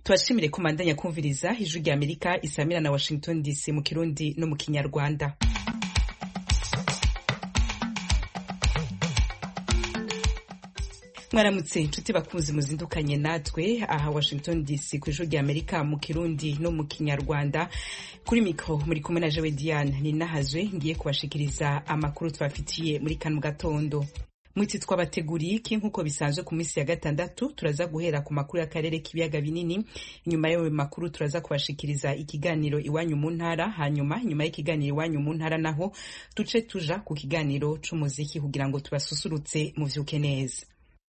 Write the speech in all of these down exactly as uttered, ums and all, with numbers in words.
Tubashimire kumandanya kumviriza ijwi rya Amerika isamira na Washington D C mu Kirundi no mu Kinyarwanda. Mwaramutse nshuti bakunzi muzindukanye natwe aha Washington D C ku ijwi rya Amerika mu Kirundi no mu Kinyarwanda. Kuri mikro muri kumwe na Jewe Diane Ninahazwe ngiye kubashikiriza amakuru twafitiye muri kano gatondo. Mwiti twabateguriye iki nkuko bisanzwe ku minsi ya gatandatu turaza guhera ku makuru y'akarere k'ibiyaga binini, inyuma y'ayo makuru turaza kubashikiriza ikiganiro iwanyu mu ntara, hanyuma inyuma y'ikiganiro iwanyu mu ntara naho tuce tuja ku kiganiro c'umuziki kugira ngo tubasusurutse mu vyuke neza.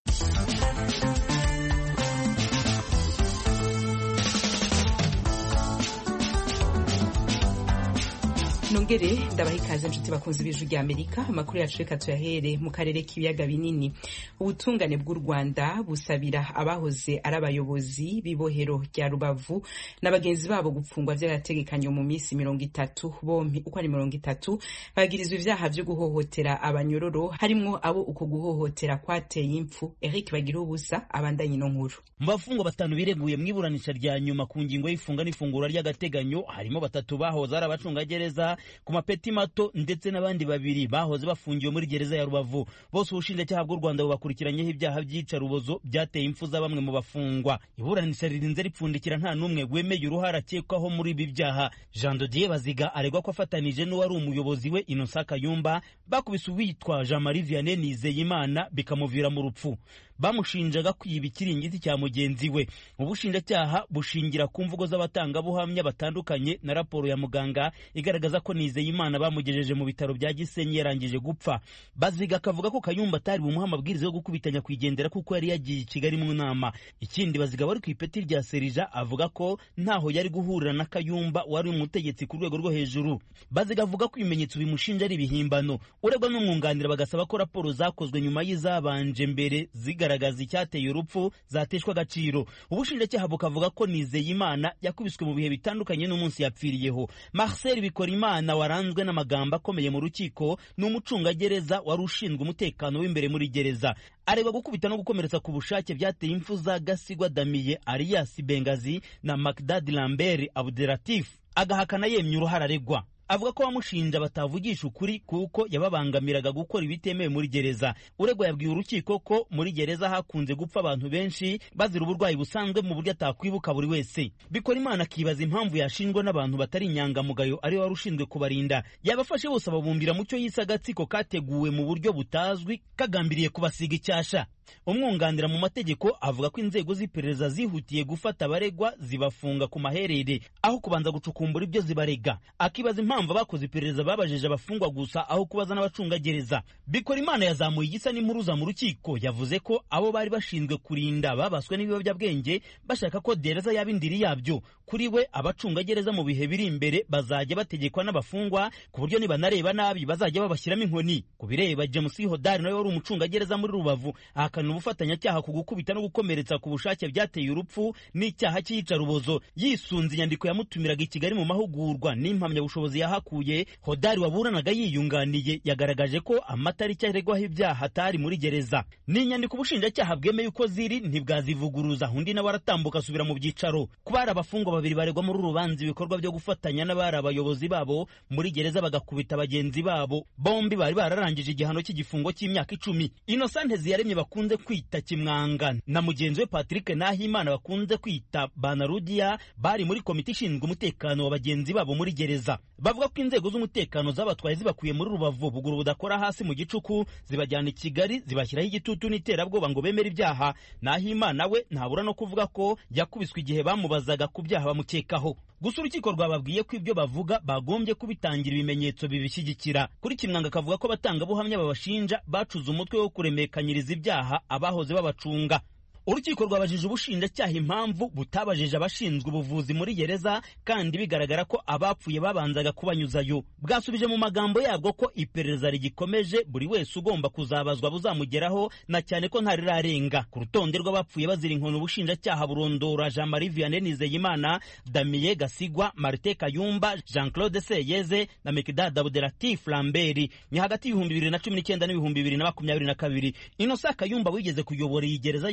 Nongere ndabaha ikaze nshuti bakunzi b'ijwi rya Amerika. Amakuru yacu reka tuyahere mu karere k'ibiyaga binini. Ubutungane bw'u Rwanda busabira abahoze ari abayobozi b'ibohero rya Rubavu n'abagenzi babo gupfungwa vy'agategekanyo mu minsi mirongo itatu. Bompi uko ari mirongo itatu bagirizwa ivyaha vyo guhohotera abanyororo, harimwo abo uko guhohotera kwateye impfu. Eric Bagirubusa abandanye ino nkuru. Mu bafungwa batanu bireguye mwiburanisha rya nyuma ku ngingo y'ifunga n'ifungura ry'agateganyo, harimo batatu bahoze ari abacungagereza ku mapeti mato ndetse n'abandi babiri bahoze bafungiwe muri gereza ya Rubavu. Bose ubushinjacyaha bw'u Rwanda bubakurikiranyeho ibyaha by'iyicarubozo byateye impfu za bamwe mu bafungwa. Iburanisha ririnze ripfundikira nta n'umwe wemeye uruhara akekwaho muri ibi byaha. Jean de Dieu Baziga aregwa ko afatanije n'uwari umuyobozi we Innocent Kayumba bakubise uwitwa Jean Marie Vianney Nizeyimana bikamuvira mu rupfu. Bamushinjaga kwiba ikiringiti cya mugenzi we. Ubushinjacyaha bushingira ku mvugo z'abatangabuhamya batandukanye na raporo ya muganga igaragaza ko Nizeyimana bamugejeje mu bitaro bya Gisenyi yarangije gupfa. Baziga akavuga ko Kayumba atari bumuha amabwiriza yo gukubitanya kwigendera kuko yari yagiye i Kigali mu nama. Ikindi Baziga wari ku ipeti rya Serija avuga ko ntaho yari guhurira na Kayumba wari umutegetsi ku rwego rwo hejuru. Baziga avuga ko ibimenyetso bimushinja ari ibihimbano. Uregwa n'umwunganira bagasaba ko raporo zakozwe nyuma y'izabanje mbere zigaragaza icyateye urupfu zateshwa agaciro. Ubushinjacyaha bukavuga ko Nizeyimana yakubiswe mu bihe bitandukanye n'umunsi yapfiriyeho. Marcel Bikorimana waranzwe n'amagambo akomeye mu rukiko n'umucungagereza wari ushinzwe umutekano w'imbere muri gereza, aregwa gukubita no gukomeretsa ku bushake byateye impfu za Gasigwa Damiye Arias Bengazi na Makdad Lambert Abdelatif. Agahakana yemye uruhara aregwa. Avuga ko bamushinja batavugisha ukuri kuko yababangamiraga gukora ibitemewe muri gereza. Uregwa yabwiye urukiko ko muri gereza hakunze gupfa abantu benshi bazira uburwayi busanzwe mu buryo atakwibuka buri wese. Bikorimana akibaza impamvu yashinjwa n'abantu batari inyangamugayo ari wari ushinzwe kubarinda. Yabafashe bose ababumbira mu cyo yise agatsiko kateguwe mu buryo butazwi kagambiriye kubasiga icyasha. Umwunganira mu mategeko avuga ko inzego z'iperereza zihutiye gufata abaregwa zibafunga ku maherere aho kubanza gucukumbura ibyo zibarega. Akibaza impamvu abakoze iperereza babajeje abafungwa gusa aho kubaza n'abacungagereza. Bikorimana yazamuye igisa n'impuruza mu rukiko, yavuze ko abo bari bashinzwe kurinda babaswe n'ibiyobyabwenge bashaka ko gereza yaba indiri yabyo. Kuri we abacungagereza mu bihe biri imbere bazajya bategekwa n'abafungwa ku buryo nibanareba nabi bazajya babashyiramo inkoni. Kubireba James Hodari nawe wari umucungagereza muri Rubavu ahakana ubufatanyacyaha ku gukubita no gukomeretsa ku bushake byateye urupfu n'icyaha cy'iyicarubozo. Yisunze inyandiko yamutumiraga i Kigali mu mahugurwa n'impamyabushobozi yahakuye, Hodari waburanaga yiyunganiye yagaragaje ko amatariki aregwaho ibyaha atari muri gereza. Ni inyandiko ubushinjacyaha bwemeye uko ziri ntibwazivuguruza. Undi nawe aratambuka asubira mu byicaro. Kubara abafungwa babiri baregwa muri urubanza ibikorwa byo gufatanya n'abari abayobozi babo muri gereza bagakubita bagenzi babo, bombi bari bararangije igihano cy'igifungo cy'imyaka icumi. Innocent Ziyaremye bakunze kwita Kimwanga na mugenzi we Patrick Nahimana bakunze kwita Banarudia bari muri komite ishinzwe umutekano wa bagenzi babo muri gereza. Bavuga ko inzego z'umutekano zabatwaye zibakuye muri Rubavu buguru budakora hasi mu gicuku zibajyana i Kigali zibashyiraho igitutu n'iterabwoba ngo bemere ibyaha. Nahimana we ntabura no kuvuga ko yakubiswe igihe bamubazaga ku byaha bamukekaho. Gusa urukiko rwababwiye ko ibyo bavuga bagombye kubitangira ibimenyetso bibishyigikira. Kuri Kimwanga akavuga ko abatangabuhamya babashinja bacuze umutwe wo kuremekanyiriza ibyaha abahoze babacunga. Urukiko rwabajije ubushinjacyaha impamvu butabajije abashinzwe ubuvuzi muri gereza kandi bigaragara ko abapfuye babanzaga kubanyuzayo. Bwasubije mu magambo yabwo ko iperereza rigikomeje, buri wese ugomba kuzabazwa buzamugeraho na cyane ko ntarirarenga. Ku rutonde rw'abapfuye bazira inkono ubushinjacyaha burondora Jean Marie Vianney Nizeyimana, Damien Gasigwa, Martin Kayumba, Jean Claude Seyeze na Makdad Abdelatif Lambert. Ni hagati y'ibihumbi bibiri na cumi n'icyenda n'ibihumbi bibiri na makumyabiri na kabiri. Innocent Kayumba wigeze kuyobora iyi gereza ya Rubavu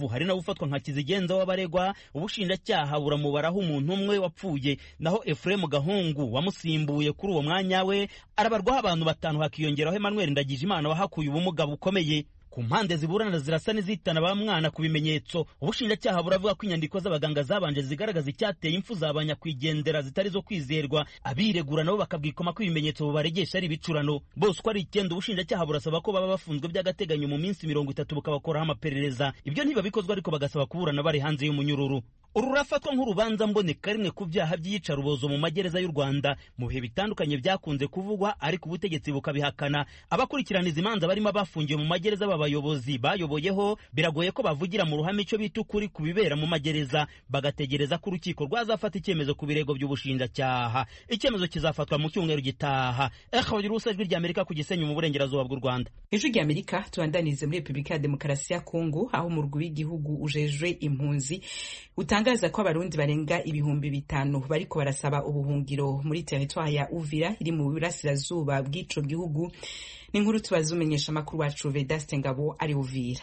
rubavu hari nawe ufatwa nka kizigenza w'abaregwa. Ubushinjacyaha buramubaraho umuntu umwe wapfuye, naho Ephraim Gahungu wamusimbuye kuri uwo mwanya we arabarwaho abantu batanu, hakiyongeraho Emmanuel Ndagijimana wahakuye ubumuga bukomeye. Ku mpande ziburana zirasa n'izitana ba mwana ku bimenyetso. Ubushinjacyaha buravuga ko inyandiko z'abaganga zabanje zigaragaza icyateye impfu z'abanyakwigendera zitari zo kwizerwa, abiregura nabo bakabwikoma ko ibimenyetso bubaregesha ari ibicurano. Bose uko ari icyenda, ubushinjacyaha burasaba ko baba bafunzwe by'agateganyo mu minsi mirongo itatu bukabakoraho amaperereza. Ibyo ntibabikozwa ariko bagasaba kuburana bari hanze y'umunyururu. Uru rurafatwa nk'urubanza mboneka rimwe ku byaha by'iyicarubozo mu magereza y'u Rwanda. Mu bihe bitandukanye byakunze kuvugwa ariko ubutegetsi bukabihakana. Abakurikirana izi manza barimo abafungiwe mu magereza b'abayobozi bayoboyeho biragoye ko bavugira mu ruhame icyo bita ukuri ku bibera mu magereza, bagategereza ko urukiko rwazafata icyemezo ku birego by'ubushinjacyaha. Icyemezo kizafatwa mu cyumweru gitaha. Ekhawiri Rusajwi ry'Amerika ku Gisenyi mu burengerazuba bw'u Rwanda. Ijwi ry'Amerika tubandanize muri Republika ya Demokarasi ya Kongo, aho umurwi w'igihugu ujejwe impunzi utangaza ko abarundi barenga ibihumbi bitanu bariko barasaba ubuhungiro muri teritwari ya Uvira iri mu burasirazuba bw'ico gihugu. Ni inkuru tubaza umenyesha makuru wacu Vedaste Ngabo ari Uvira.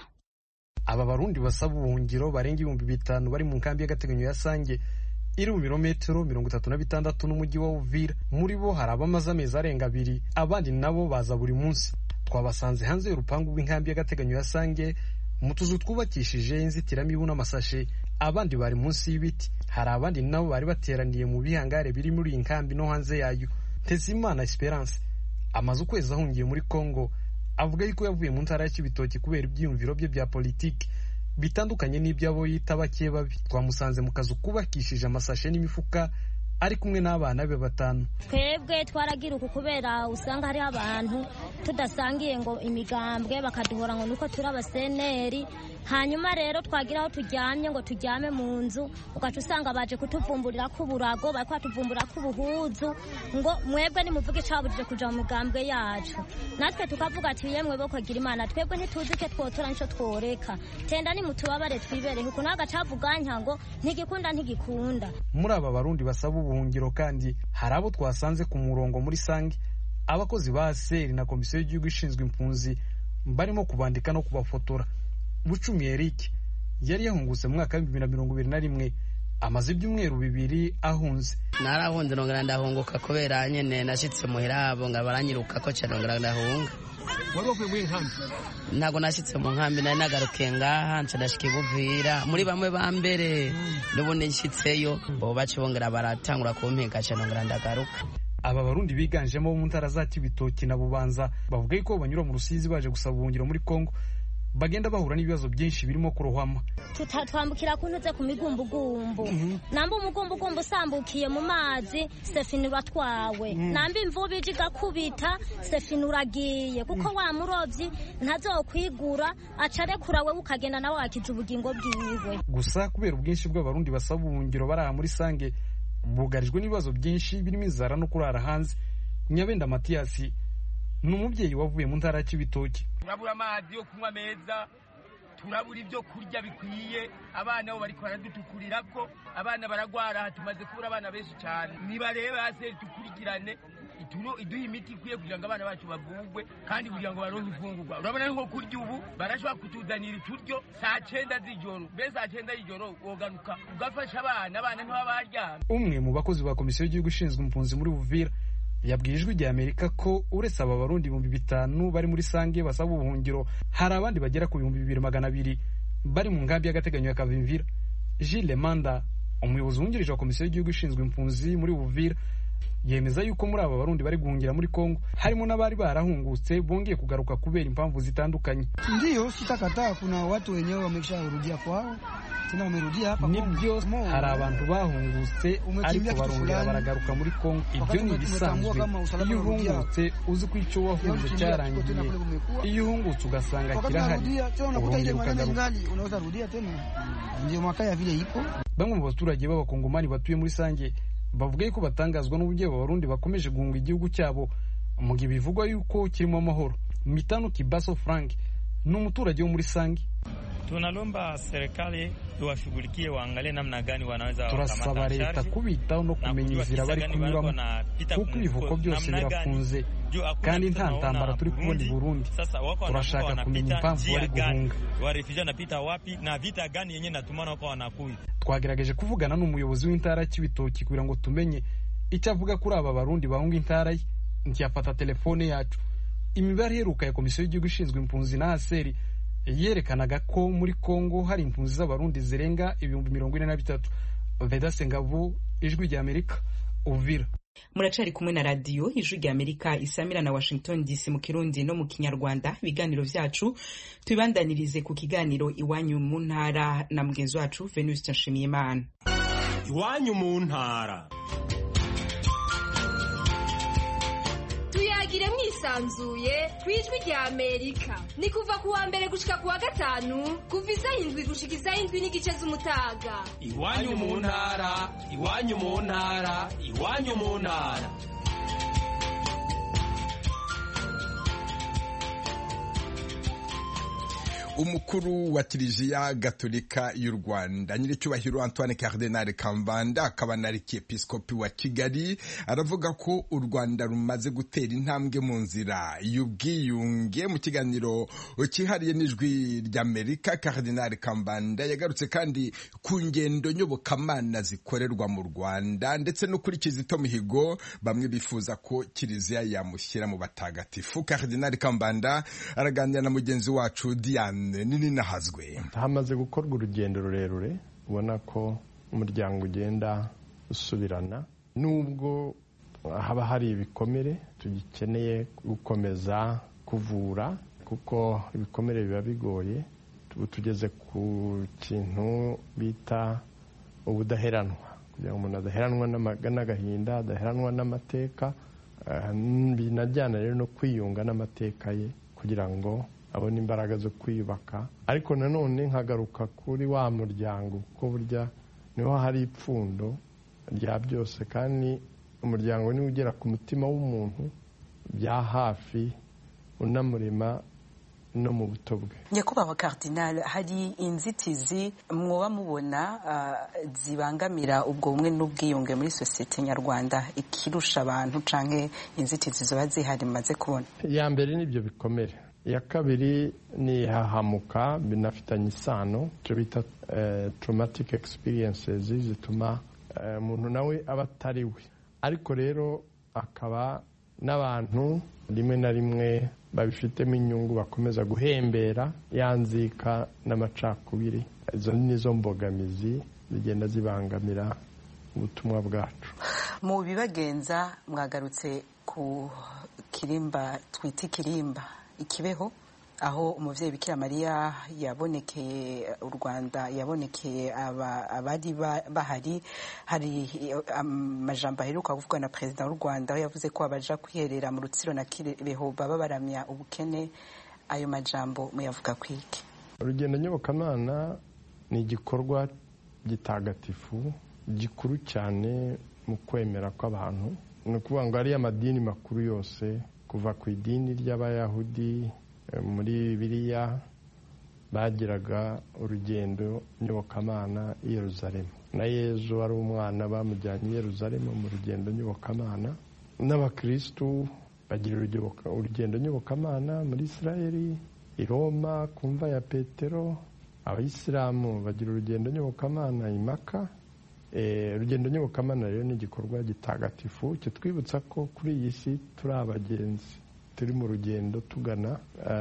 Aba barundi basaba ubuhungiro barenga ibihumbi bitanu bari mu nkambi y'agateganyo ya Sange iri mu birometero mirongo itatu na bitandatu n'umujyi wa Uvira. Muri bo hari abamaze amezi arenga abiri, abandi nabo baza buri munsi. Twabasanze hanze y'urupangu rw'inkambi y'agateganyo ya Sange mu tuzu twubakishije inzitiramibu n'amasashe. Abandi bari munsi y'ibiti. Hari abandi nabo bari bateraniye mu bihangare biri muri iyi nkambi no hanze yayo. Tezimana Esperance amaze ukwezi ahungiye muri Kongo, avuga yuko yavuye mu ntara y'Ibitoki kubera ibyiyumviro bye bya politiki bitandukanye n'ibyabo yita bake babi. Twamusanze mu kazu kubakishije amasashe n'imifuka ari kumwe n'abana be batanu. Twebwe twaragira uku kubera usanga hari abantu tudasangiye ngo imigambwe bakaduhora ngo nuko turi abaseneri. Hanyuma rero twagira aho tujyamye ngo tujyame mu nzu, ugaca usanga baje kutuvumburira ko uburago, bari kwatuvumburira ko ubuhuzu, ngo mwebwe nimuvuge icabujije kuja mu migambwe yacu. Natwe tukavuga ati yemwe bo kugira Imana, twebwe ntituzi ke twotora nico tworeka, tenda ni mutubabare twibereho. Uko naga cavuganya ngo ntigikunda ntigikunda. Muri aba barundi basaba ubuhungiro kandi hari abo twasanze ku murongo muri Sange, abakozi ba Seri na komisiyo y'igihugu ishinzwe impunzi barimo kubandika no kubafotora. Bucumi Eric yari yahungutse mu mwaka wa bibiri na mirongo ibiri na rimwe, amaze ibyumweru bibiri ahunze. Narahunze nongera ndahunguka kubera nyene nashitse muhira abo nga baranyiruka ko cyane nongera ndahunga. Wari wavuye mu nkambi? Ntago nashitse mu nkambi, nari nagaruke ngaha nca ndashika Buvira muri bamwe ba mbere. N'ubundi nshitseyo bo bace bongera baratangura kumpeka cyane nongera ndagaruka. Aba barundi biganjemo mu ntara za Ibitoki na Bubanza bavuga ko banyura mu Rusizi baje gusaba ubuhungiro muri Kongo, bagenda bahura n'ibibazo byinshi birimo kurohama. Tutatwambukira kuntuze ku migumbugumbu. Mm -hmm. Namba umugumbugumbu sambukiye mu mazi sefini batwawe. Mm -hmm. Namba imvubi igakubita sefini uragiye kuko mm -hmm. wa murovyi ntazokwigura acare kurawe ukagenda nawe akiza ubugingo bwiwe. Gusa kubera ubwinshi bw'abarundi basaba ubuhungiro baraha muri Sange bugarijwe n'ibibazo byinshi birimo inzara no kurara hanze. Nyabenda Mathias ni umubyeyi wavuye mu ntara y'Ibitoki. Turabura amazi yo kunywa meza, turabura ibyo kurya bikwiye, abana bo bari kwaradutukurira ko abana baragwara, tumaze kubura abana benshi cyane. Niba rero hase tukurikirane ituro iduha imiti ikwiye kugira ngo abana bacu bagugwe kandi kugira ngo baronke ifungurwa. Urabona nko kurya ubu barashobora kutuzanira ituryo saa cyenda z'ijoro, be saa cyenda y'ijoro wogaruka ugafasha abana, abana ntibabaryama. Umwe mu bakozi ba komisiyo y'igihugu ishinzwe impunzi muri Uvira yabwiye Ijwi ry'Amerika ko uretse aba barundi ibihumbi bitanu bari muri Sange basaba ubuhungiro, hari abandi bagera ku bihumbi bibiri magana abiri bari mu nkambi y'agateganyo ya Kavimvira. Gilles Manda, umuyobozi wungirije wa komisiyo y'igihugu ishinzwe impunzi muri Uvira, yemeza yuko muri aba barundi bari guhungira muri Kongo harimo n'abari barahungutse bongeye kugaruka kubera impamvu zitandukanye. Ndiyo, sitakataa kuna watu wenyewe wamesharudia kwao. Tena wamerudia hapa Kongo. Nibyo hari abantu bahungutse ariko barongera baragaruka muri Kongo. Ibyo ni bisanzwe. Iyo uhungutse uzi ko icyo wahunze cyarangiye. Iyo uhungutse ugasanga kirahari, urongera ukagaruka. Unaweza rudia tena. Ndio makaya vile iko. Bamwe mu baturage b'abakongomani batuye muri Sange bavuga ko batangazwa n'uburyo abarundi bakomeje guhunga igihugu cyabo mu gihe bivugwa yuko kirimo amahoro. Mitano Kibaso Frank ni umuturage wo muri Sange. Tunalomba serikali iwashughulikie, waangalie namna gani wanaweza turasaba leta kubitaho no kumenya inzira bari kunyuramo, kuko ibivuko byose birafunze kandi nta ntambara turi kubona i Burundi. Turashaka kumenya impamvu bari guhunga, warefugee wanapita wapi na vita gani yenye natumana wako wanakuya. Twagerageje kuvugana n'umuyobozi w'intara y'Ibitoki kugira ngo tumenye icyo avuga kuri aba barundi bahunga intara ye. Ntiyafata telefone yacu. Imibare iheruka ya komisiyo y'igihugu ishinzwe impunzi na Haseri yerekanaga ko muri Kongo hari impunzi z'abarundi zirenga ibihumbi mirongo ine na bitatu. Vedaste Ngabo, Ijwi rya Amerika, Uvira. Muracari kumwe na radio Ijwi rya Amerika isamira na Washington D C mu Kirundi no mu Kinyarwanda. Ibiganiro vyacu tubibandanirize ku kiganiro Iwanyu mu ntara na mugenzi wacu Venuste Nshimiyimana. Iwanyu mu ntara. Tuyagire mwisanzuye kwijwi rya Amerika. Ni kuva kuwa mbere gushika kuwa gatanu, kuva isaha indwi gushika isaha indwi n'igice z'umutaga. Iwanyu mu ntara, iwanyu mu ntara, iwanyu mu ntara. Umukuru wa Kiliziya Gatolika y'u Rwanda Nyiricyubahiro Antoine Cardinal Kambanda akaba na Arkiyepiskopi wa Kigali aravuga ko u Rwanda rumaze gutera intambwe mu nzira y'ubwiyunge. Mu kiganiro cyihariye n'Ijwi ry'Amerika, Cardinal Kambanda yagarutse kandi ku ngendo nyobokamana zikorerwa mu Rwanda ndetse no kuri Kizito Mihigo bamwe bifuza ko Kiliziya yamushyira mu batagatifu. Cardinal Kambanda araganira na mugenzi wacu Diane nini nahazwe. Hamaze gukorwa urugendo rurerure, ubona ko umuryango ugenda usubirana, nubwo haba hari ibikomere tugikeneye gukomeza kuvura, kuko ibikomere biba bigoye. Tugeze ku kintu bita ubudaheranwa, kugira ngo umuntu adaheranwa n'agahinda, adaheranwa n'amateka, binajyana rero no kwiyunga n'amateka ye kugira ngo abona imbaraga zo kwiyubaka. Ariko nanone nkagaruka kuri wa muryango, kuko burya niho hari ipfundo rya byose, kandi umuryango niwo ugera ku mutima w'umuntu bya hafi, unamurema no mu buto bwe. Nyakubahwa Cardinal, hari inzitizi mwoba mubona uh, zibangamira ubwo bumwe n'ubwiyunge muri sosiyete nyarwanda, ikirusha abantu canke inzitizi zoba zihari maze kubona? Ya mbere nibyo bikomere, ya kabiri ni hahamuka binafitanye isano, cyo bita uh, traumatic experiences zituma umuntu uh, nawe aba atari we. Ariko rero akaba n'abantu rimwe na rimwe babifitemo inyungu bakomeza guhembera yanzika n'amacakubiri. Izo nizo mbogamizi zigenda zibangamira ubutumwa bwacu. Mu bibagenza mwagarutse ku kirimba twita Kirimba Ikibeho, aho umuvyeyi Bikira Mariya yabonekeye u Rwanda, yabonekeye abari bahari. Hari amajambo aheruka kuvugwa na Perezida w'u Rwanda aho yavuze ko abaja kwiherera mu Rutsiro na Kibeho baba baramya ubukene. Ayo majambo muyavuga kwiki? Urugendo nyobokamana ni igikorwa gitagatifu gikuru cyane mu kwemera kw'abantu. Ni ukuvuga ngo ari amadini makuru yose, kuva ku idini ry'Abayahudi muri Bibiliya bagiraga urugendo nyobokamana i Yerusalemu, na Yezu ari umwana bamujyanye i Yerusalemu mu rugendo nyobokamana. N'abakristu bagira urugendo nyobokamana muri Israeli, i Roma ku mva ya Petero. Abayisilamu bagira urugendo nyobokamana i Maka. Urugendo nyobokamana rero ni igikorwa gitagatifu kitwibutsa ko kuri iyi si turi abagenzi, turi mu rugendo tugana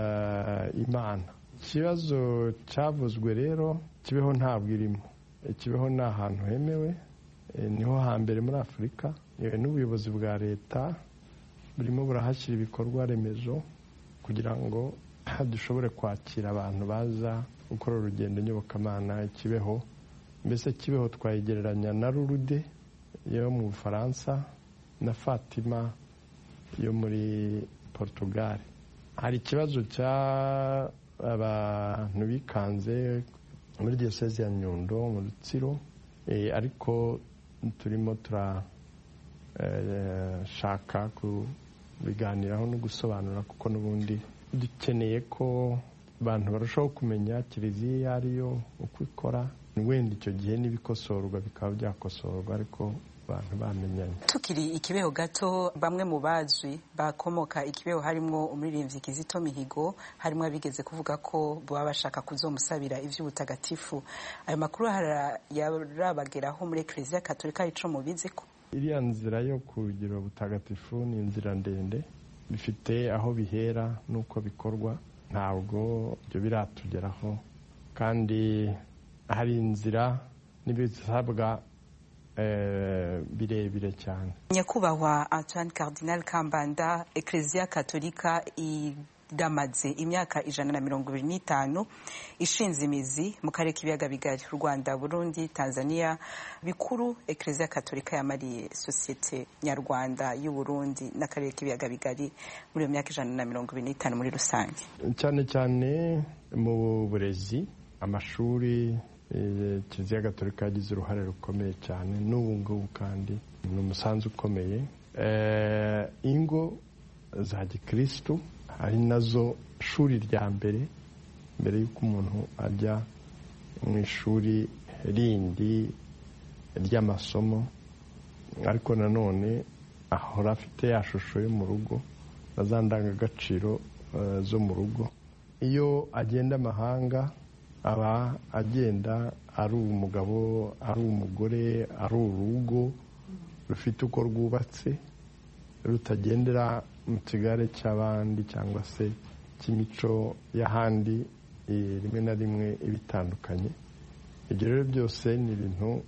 Imana. Ikibazo cyavuzwe rero, Kibeho ntabwo irimo. Kibeho ni ahantu hemewe, niho hambere muri Afurika. N'ubuyobozi bwa leta burimo burahashyira ibikorwa remezo kugira ngo dushobore kwakira abantu baza gukora urugendo nyobokamana Kibeho. Mbese Kibeho twayigereranya na Lourdes yo mu Bufaransa na Fatima yo muri Portugal. Hari ikibazo cya abantu bikanze muri Diocese ya Nyundo mu Rutsiro, e, ariko turimo turashaka e, kubiganiraho no gusobanura, kuko n'ubundi dukeneye ko abantu barushaho kumenya kiliziya iyo ariyo uko ikora, wenda icyo gihe n'ibikosorwa bikaba byakosorwa ariko abantu bamenyanye. Tukiri ikibeho gato, bamwe mu bazwi bakomoka ikibeho harimo umuririmbyi Kizito Mihigo, harimo abigeze kuvuga ko baba bashaka kuzomusabira ivy'ubutagatifu. Ayo makuru yarabageraho muri Eklezia Katolika ico mubizi ko iriya nzira yo kugira ubutagatifu ni inzira ndende, bifite aho bihera n'uko bikorwa, ntabwo ibyo biratugeraho, kandi hari inzira n'ibisabwa birebire cyane. Nyakubahwa Antoine Cardinal Kambanda, Eklezia Katolika iramaze imyaka ijana na mirongo ibiri n'itanu ishinze imizi mu karere k'ibiyaga bigari, Rwanda, Burundi, Tanzania. Bikuru Eklezia Katolika yamariye sosiyete nyarwanda y'u Burundi n'akarere k'ibiyaga bigari muri iyo myaka ijana na mirongo ibiri n'itanu muri rusange, cyane cyane mu burezi, amashuri. Kiliziya Gatolika yagize uruhare rukomeye cyane, n'ubu ngubu kandi ni umusanzu ukomeye. Ingo za gikristu ari nazo shuri rya mbere mbere y'uko umuntu ajya mu ishuri rindi ry'amasomo, ariko nanone ahora afite ya shusho yo mu rugo na za ndangagaciro zo mu rugo. Iyo agenda amahanga aba agenda ari umugabo, ari umugore, ari urugo rufite uko rwubatse, rutagendera mu kigare cy'abandi cyangwa se cy'imico y'ahandi rimwe na rimwe ibitandukanye. Ibyo rero byose ni ibintu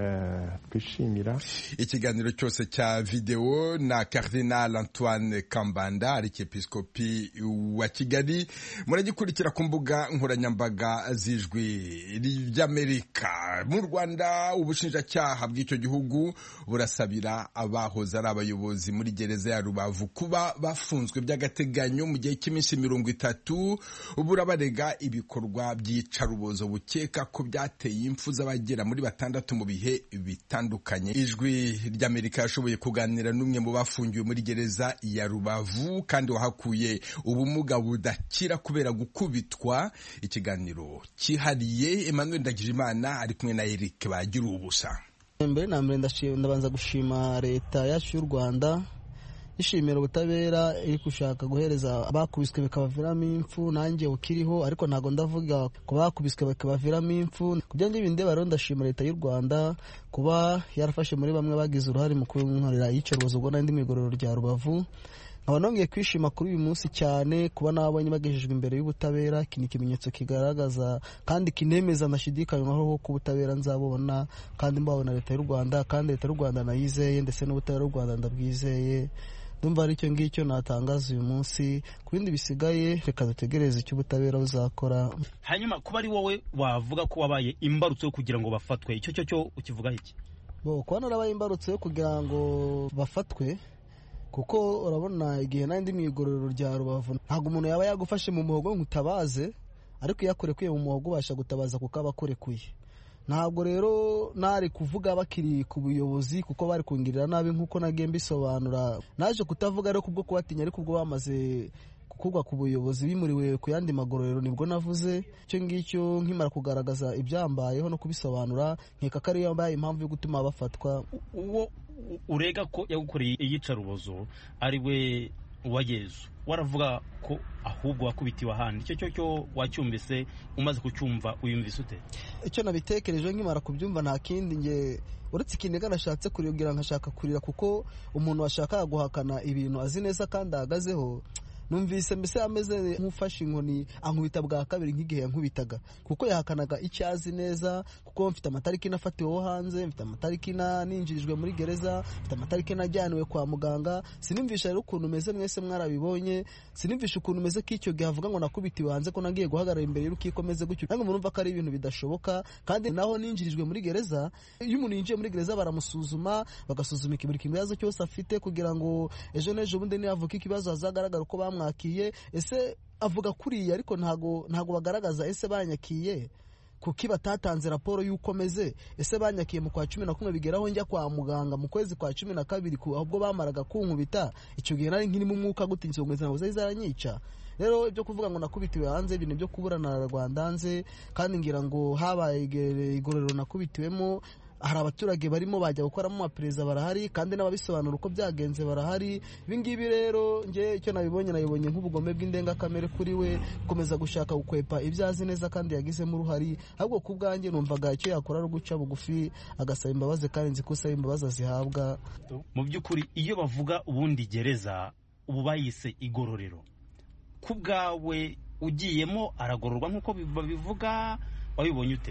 twishimira. Ikiganiro cyose cya video na Cardinal Antoine Kambanda, arikiepiskopi wa Kigali, muragikurikira ku mbuga nkoranyambaga z'Ijwi ry'Amerika. Mu Rwanda, ubushinjacyaha bw'icyo gihugu burasabira abahoze ari abayobozi muri gereza ya Rubavu kuba bafunzwe by'agateganyo mu gihe cy'iminsi mirongo itatu. Burabarega ibikorwa by'icarubozo bukeka ko byateye impfu z'abagera muri batandatu mu bihe bitandukanye. Ijwi ry'Amerika yashoboye kuganira n'umwe mu bafungiwe muri gereza ya Rubavu kandi wahakuye ubumuga budakira kubera gukubitwa. Ikiganiro cyihariye, Emmanuel Ndagijimana ari kumwe na Eric bagira ubusa. Mbere na mbere ndabanza gushima leta yacu y'u Rwanda ishimira ubutabera iri gushaka guhereza abakubiswe bikabaviramo impfu, nanjye ukiriho, ariko ntago ndavuga ko bakubiswe bikabaviramo impfu. Kubyo ngibyo ndeba rero ndashima leta y'u Rwanda kuba yarafashe muri bamwe bagize uruhare mu kunkorera iyicarubozo ubwo n'indi migororo rya Rubavu. Nkaba nongeye kwishima kuri uyu munsi cyane kuba nabonye bagejejwe imbere y'ubutabera. Iki ni ikimenyetso kigaragaza kandi kinemeza ndashidikanywaho ko ubutabera nzabona kandi mbabona leta y'u Rwanda, kandi leta y'u Rwanda nayizeye ndetse n'ubutabera bw'u Rwanda ndabwizeye. Ndumva ari cyo ngicyo natangaza uyu munsi, ku bindi bisigaye reka dutegereze icyo ubutabera buzakora. Hanyuma kuba ari wowe wavuga ko wabaye imbarutso yo kugira ngo bafatwe, icyo cyo cyo ukivuga iki? Bo kuba narabaye imbarutso yo kugira ngo bafatwe, kuko urabona igihe n'indi migororo rya Rubavu ntabwo umuntu yaba yagufashe mu muhogo nkutabaze, ariko yakorekuye mu muhogo ubasha gutabaza kuko aba akorekuye. Ntabwo rero nari kuvuga bakiri ku buyobozi kuko bari kungirira nabi nkuko nagiye mbisobanura. Naje kutavuga rero kubwo kubatinya, ariko ubwo bamaze kugwa ku buyobozi bimuriwe ku yandi magororero nibwo navuze. Icyo ngicyo nkimara kugaragaza ibyambayeho no kubisobanura, nkeka ko ari yambaye impamvu yo gutuma bafatwa. Uwo urega ko yagukoreye iyicarubozo ari we wa Yezu, waravuga ko ahubwo wakubitiwe ahandi. Icyo cyo cyo wacyumvise, umaze kucyumva uyumvise ute? Icyo nabitekereje nkimara kubyumva nta kindi nge uretse ikiniga nashatse kurigira nkashaka kurira, kuko umuntu washaka guhakana ibintu azi neza kandi ahagazeho, numvise mbese ameze nk'ufashe inkoni ankubita bwa kabiri nk'igihe yankubitaga, kuko yahakanaga icyo azi neza. Kuko mfite amatariki nafatiweho hanze, mfite amatariki ninjirijwe muri gereza, mfite amatariki najyaniwe kwa muganga. Sinumvisha rero ukuntu meze, mwese mwarabibonye, sinumvisha ukuntu meze k'icyo gihe avuga ngo nakubitiwe hanze ko nagiye guhagarara imbere y'urukiko meze gutyo. Nange murumva ko ari ibintu bidashoboka. Kandi naho ninjirijwe muri gereza, iyo umuntu yinjiye muri gereza baramusuzuma, bagasuzuma buri kibazo cyose afite, kugira ngo ejo n'ejo bundi nihavuka ikibazo hazagaragara uko bamwakiye. Ese avuga kuriya ariko ntago ntago bagaragaza ese banyakiye. kuki batatanze raporo y'uko meze, ese banyakiye mu kwa cumi na kumwe bigeraho njya kwa muganga mu kwezi kwa cumi na kabiri ahubwo bamaraga kunkubita, icyo gihe nari nkirimo umwuka gute insonga zawe zari zaranyica. Rero ibyo kuvuga ngo nakubitiwe hanze ibintu byo kuburana na Rwanda hanze, kandi ngira ngo habaye igororero nakubitiwemo hari abaturage barimo bajya gukoramo amapereza barahari, kandi n'ababisobanura uko byagenze barahari. Ibingibi rero nge icyo nabibonye nabibonye nk'ubugome bw'indengakamere kuri we, gukomeza gushaka gukwepa ibyazi neza kandi yagizemo uruhari. Ahubwo ku bwanjye numvaga icyo yakora ari guca bugufi agasaba imbabazi, kandi nzi ko usaba imbabazi azihabwa. Mu by'ukuri iyo bavuga ubundi gereza ubu bayise igororero, ku bwawe ugiyemo aragororwa nk'uko babivuga, wabibonye ute?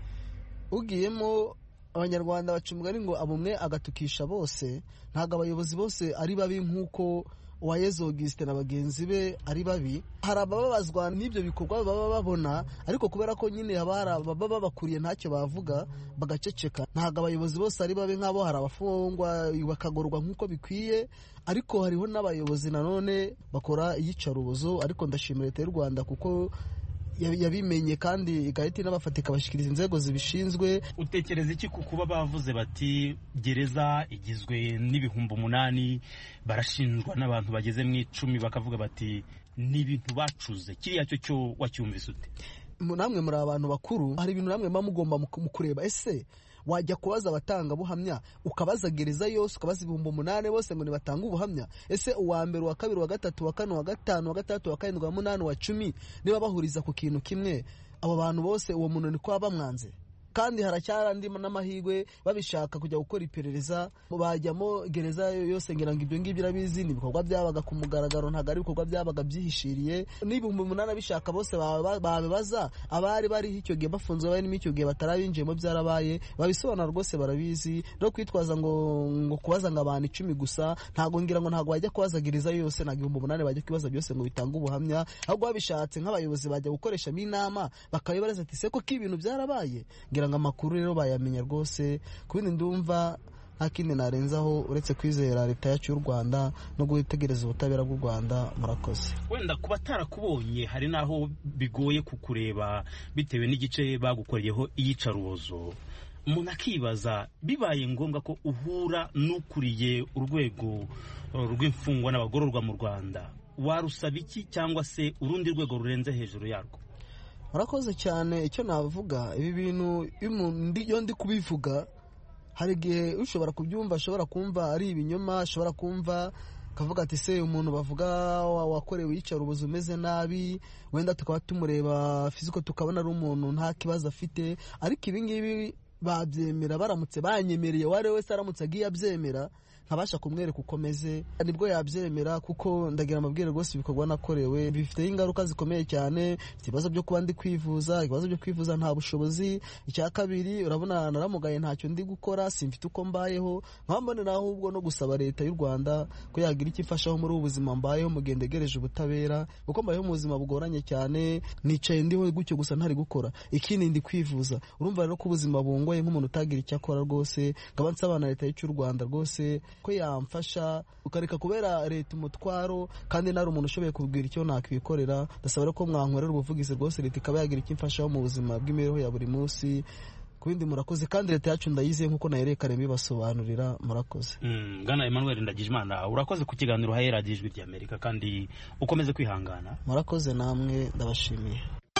Ugiyemo Abanyarwanda baca umugani ngo abumwe agatukisha bose. Ntabwo abayobozi bose ari babi nk'uko Uwayezu Augustin na bagenzi be ari babi. Hari abababazwa n'ibyo bikorwa baba babona, ariko kubera ko nyine haba baba babakuriye ntacyo bavuga bagaceceka. Ntabwo abayobozi bose ari babi nk'abo, hari abafungwa bakagorwa nk'uko bikwiye, ariko hariho n'abayobozi nanone bakora iyicarubozo. Ariko ndashimira leta y'u Rwanda kuko yabimenye kandi igahita inabafata ikabashyikiriza inzego zibishinzwe. Utekereza iki ku kuba bavuze bati gereza igizwe n'ibihumbi umunani, barashinjwa n'abantu bageze mu icumi, bakavuga bati ni ibintu bacuze, kiriya cyo cyo wacyumvise ute? Namwe muri abantu bakuru, hari ibintu namwe muba mugomba mu kureba. Ese wajya kubaza abatanga buhamya, ukabaza gereza yose, ukabaza ibihumbi umunani bose ngo nibatanga ubuhamya? Ese uwa mbere, uwa kabiri, uwa gatatu, uwa kane, uwa gatanu, uwa gatandatu, uwa karindwi, uwa munani, uwa cumi niba bahuriza ku kintu kimwe, abo bantu bose uwo muntu ni kwa bamwanze? Kandi haracyarandi n'amahirwe babishaka kujya gukora iperereza bajyamo gereza yose. Ngira ngo ibyo ngibyo irabizi, ni ibikorwa byabaga ku mugaragaro, ntabwo ari ibikorwa byabaga byihishiriye. n'ibihumbi umunani bishaka bose babibaza abari bari icyo gihe bafunzwe, bari n'icyo gihe batarabinjiyemo byarabaye, babisobanura rwose barabizi. No kwitwaza ngo ngo kubaza ngo abantu icumi gusa, ntabwo ngira ngo ntabwo bajya kubaza gereza yose, ntabwo ibihumbi umunani bajya kubaza byose ngo bitange ubuhamya. Ahubwo babishatse nk'abayobozi bajya gukoreshamo inama bakabibaza ati se ko ibintu byarabaye. Ngo amakuru rero bayamenya rwose. Ku bindi ndumva nta kindi narenzaho uretse kwizera leta yacu y'u Rwanda no gutegereza ubutabera bw'u Rwanda. Murakoze. Wenda kuba tarakubonye hari naho bigoye kukureba bitewe n'igice bagukoreyeho iyicarubozo, umuntu akibaza bibaye ngombwa ko uhura n'ukuriye urwego rw'imfungwa n'abagororwa mu Rwanda, warusaba iki cyangwa se urundi rwego rurenze hejuru yarwo? Murakoze cyane. Icyo navuga, ibi bintu iyo ndi kubivuga hari igihe ushobora kubyumva, ashobora kumva ari ibinyoma, ashobora kumva kavuga ati se umuntu bavuga wakorewe iyicarubozo umeze nabi, wenda tukaba tumureba fiziko tukabona ari umuntu nta kibazo afite. Ariko ibi ngibi babyemera, baramutse banyemereye, wari wese aramutse agiye abyemera nkabasha kumwereka uko meze, nibwo yabyemera. Kuko ndagira amabwire rwose ibikorwa nakorewe bifite ingaruka zikomeye cyane. Ibibazo byo kuba ndi kwivuza, ibibazo byo kwivuza nta bushobozi. Icya kabiri, urabona naramugaye, ntacyo ndi gukora, simfite uko mbayeho. nkabambonera ahubwo no gusaba leta y'u Rwanda ko yagira icyo ifashaho muri ubu buzima mbayeho mu gihe ndegereje ubutabera, kuko mbayeho mu buzima bugoranye cyane. Nicaye ndiho gutyo gusa ntari gukora, ikindi ndi kwivuza. Urumva rero ko ubuzima bungoye nk'umuntu utagira icyo akora rwose. Ngaba nsaba na leta y'u Rwanda rwose ko yamfasha ukareka kubera leta umutwaro, kandi nari umuntu ushoboye kubwira icyo nakwikorera. Ndasaba ko mwankorera ubuvugizi rwose, leta ikaba yagira icyo imfashaho mu buzima bw'imibereho ya buri munsi. Ku bindi murakoze, kandi leta yacu ndayizeye nk'uko nayerekane bibasobanurira. Murakoze. Bwana Emmanuel Ndagijimana, urakoze ku kiganiro haye radiyo Ijwi ry'Amerika, kandi ukomeze kwihangana. Murakoze namwe, ndabashimiye.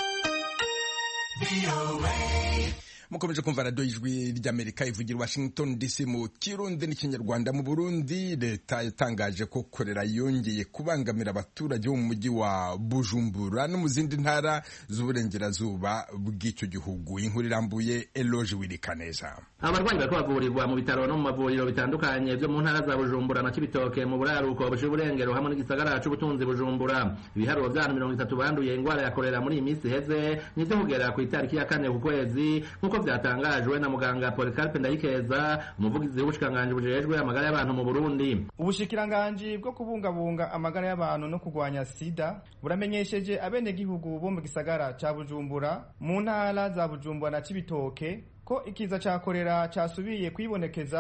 mukomeje kumva radiyo Ijwi ry'Amerika ivugira Washington D C mu Kirundi n'Ikinyarwanda. Mu Burundi, leta yatangaje ko korera yongeye kubangamira abaturage bo mu mujyi wa Bujumbura no mu zindi ntara z'uburengerazuba bw'icyo gihugu. Inkuru irambuye, Eloge Wirikaneza. Abarwayi bariko bavurirwa mu bitaro no mu mavuriro bitandukanye byo mu ntara za Bujumbura na Cibitoke mu buraruko bushe burengero hamwe n'igisagara c'ubutunzi Bujumbura. Ibiharuro vy'abantu mirongo itatu banduye ingwara ya korera muri iyi minsi heze nivyo kugera ku itariki ya kane ku kwezi, nkuko vyatangajwe na muganga Policarpe Ndayikeza, umuvugizi w'ubushikiranganji bujejwe amagara y'abantu mu Burundi. Ubushikiranganji bwo kubungabunga amagara y'abantu no kugwanya sida buramenyesheje abenegihugu bo mu gisagara ca Bujumbura, mu ntara za Bujumbura na Cibitoke ko ikiza ca korera casubiye kwibonekeza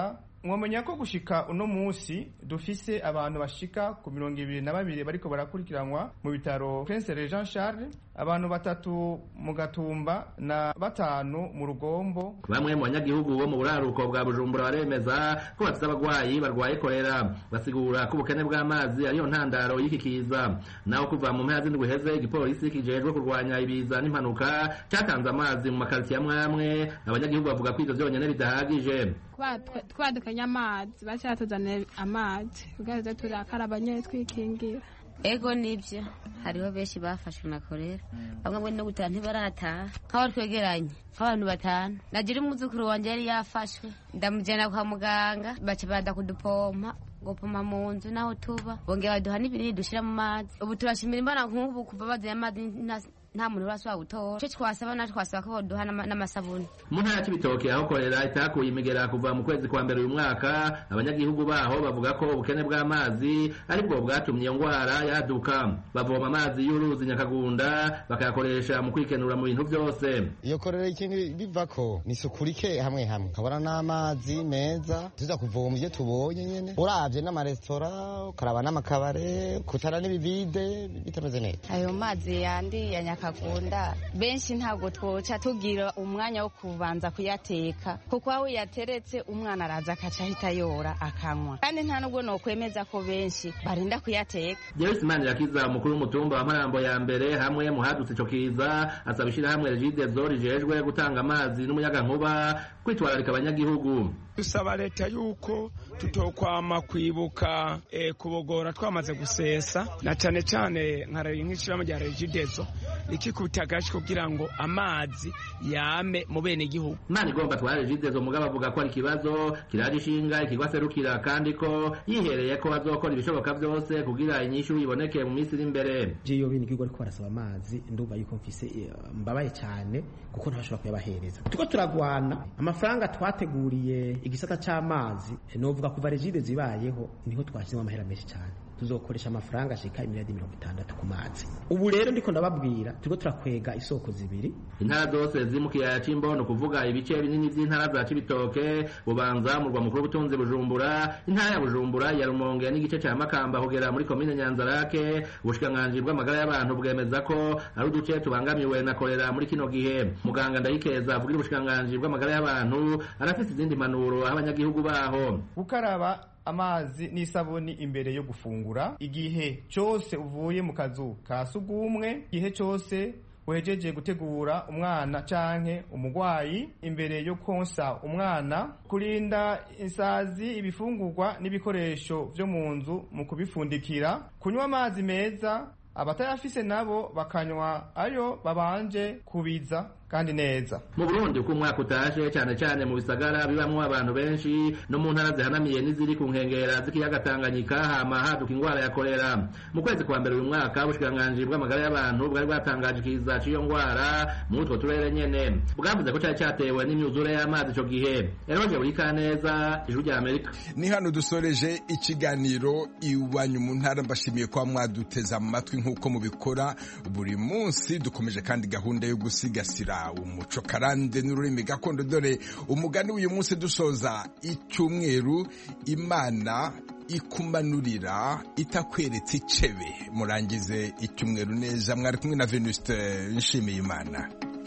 mwomenya ko gushika uno munsi dufise abantu bashika ku mirongo ibiri na babiri bariko barakurikiranwa mu bitaro Prince Regent Charles, abantu batatu mu Gatumba na batanu mu Rugombo. Bamwe mu banyagihugu bo mu buraruko bwa Bujumbura baremeza ko bafite abagwayi barwaye korera, basigura ko ubukene bw'amazi ariyo ntandaro y'iki kiza. Naho kuva mu mpera z'indwi heze igipolisi kijejwe kurwanya ibiza n'impanuka cyatanze amazi mu makaritiye amwe, abanyagihugu bavuga ko ivyo vyonyene bidahagije. Twadukanye amazi bacyatuzanira amazi ugaze turakaraba nyene twikingira. Ego nibyo hariho benshi bafashwe na korera, bamwe bwe no gutaha ntibarataha, nk'aho twegeranye nk'abantu batanu. Nagira umuzukuru wanje yari yafashwe ndamujyana kwa muganga, baca bada kudupompa gupoma mu nzu naho tuba, bongera baduha n'ibinini dushira mu mazi. Ubu turashimira Imana nk'ubu kuva baziye amazi nta muntu urasubira gutora. Cyo twasaba na twasaba ko boduha n'amasabuni. Mu ntara ya Cibitoke aho korera itakuye imigera kuva mu kwezi kwa mbere uyu mwaka, abanyagihugu baho bavuga ko ubukene bw'amazi aribwo bwatumye iyo ngwara yaduka. Bavoma amazi y'uruzi Nyakagunda bakayakoresha mu kwikenura mu bintu byose. Iyo korera ikintu bivako ni sukurike hamwe hamwe, kabara n'amazi meza tuza kuvoma ibyo tubonye nyene, uravye n'amaresitora ukaraba n'amakabare kutara n'ibivide bitameze neza. Ayo mazi yandi ya Kagunda benshi ntabwo twoca tugira umwanya wo kubanza kuyateka, kuko aho yateretse umwana araza akaca ahita yora akanywa, kandi nta nubwo no kwemeza ko benshi barinda kuyateka. Joyce Manirakiza umukuru w'umutumba wa Marambo ya mbere hamwe mu hadutse ico kiza asaba ishirahamwe Regideso rijejwe gutanga amazi n'umuyagankuba kwitwararika abanyagihugu. Dusaba leta yuko tutokwama kwibuka e, kubogora twamaze gusesa, na cane cane nkaraye nk'ishirahamwe rya Regideso ikikubita gashi kugira ngo amazi yame mu bene gihugu. Imana igomba twara Regideso mugabo avuga ko ari kibazo kiraje ishinga ikigwaserukira, kandi ko yihereye ko bazokora ibishoboka byose kugira inyishu iboneke mu minsi iri imbere. Je yo bene gihugu ariko barasaba amazi, ndumva yuko mfise mbabaye cyane kuko ntashobora kuyabahereza. Tuko turagwana amafaranga twateguriye igisata c'amazi, novuga kuva Regideso zibayeho niho twashizemo amahera menshi cyane, tuzokoresha amafaranga ashika imiliyoni mirongo itandatu ku mazi. Ubu rero ndiko ndababwira turiko turakwega isoko zibiri. Intara zose ziri mu kiyaya c'Imbono, kuvuga ibice binini vy'intara za Cibitoke, Bubanza, murwa mukuru w'ubutunzi Bujumbura, intara ya Bujumbura, ya Rumonge n'igice ca Makamba kugera muri komine Nyanzarake. Ubushikiranganji bw'amagara y'abantu bwemeza ko ari uduce tubangamiwe na korera muri kino gihe. Muganga Ndayikeza avugira ubushikiranganji bw'amagara y'abantu arafise izindi manuro abanyagihugu baho. Gukaraba amazi n'isabuni imbere yo gufungura, igihe cyose uvuye mu kazu ka sugumwe, igihe cyose wejeje gutegura umwana canke umugwayi, imbere yo konsa umwana, kurinda insazi ibifungurwa n'ibikoresho vyo mu nzu mu kubifundikira, kunywa amazi meza, abatayafise nabo bakanywa ayo babanje kubiza kandi neza. Mu Burundi uko umwaka utashe cyane cyane mu bisagara bibamwo abantu benshi no mu ntara zihanamiye n'iziri ku nkengera z'ikiyaga Tanganyika hama haduka ingwara ya kolera. Mu kwezi kwa mbere uyu mwaka ubushikiranganji bw'amagara y'abantu bwari bwatangaje ikiza c'iyo ngwara mu utwo turere nyene, bwavuze ko cyari cyatewe n'imyuzure y'amazi ico gihe. Eroje Burikaneza, Ijwi rya Amerika. Ni hano dusoreje ikiganiro Iwanyu mu ntara. Mbashimiye kwa mwaduteza amatwi nk'uko mubikora buri munsi. Dukomeje kandi gahunda yo gusigasira umuco karande n'ururimi gakondo, dore umugani w'uyu munsi dusoza icyumweru: Imana ikumanurira itakweretse icebe. Murangize icyumweru neza. Mwari kumwe na Venuste Nshimiyimana.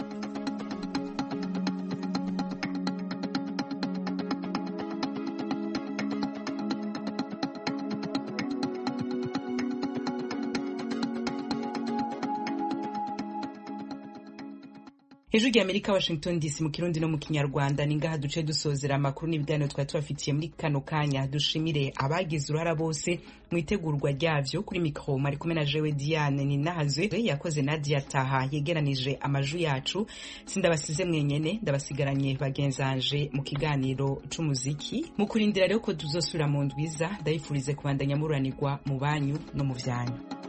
Ijwi rya Amerika, Washington D C, mu Kirundi no mu Kinyarwanda. Ni ngaha duce dusozera amakuru n'ibiganiro twari tubafitiye muri kano kanya. Dushimire abagize uruhara bose mu itegurwa ryavyo. Kuri mikro mari kumwe na jewe Diane Ninahazwe, yakoze Nadia Taha yegeranije amaju yacu. Sindabasize mwenyene, ndabasigaranye bagenzanje mu kiganiro c'umuziki. Mu kurindira rero ko tuzosubira mu ndwiza, ndayifurize kubandanya muranirwa mu banyu no mu vyanyu.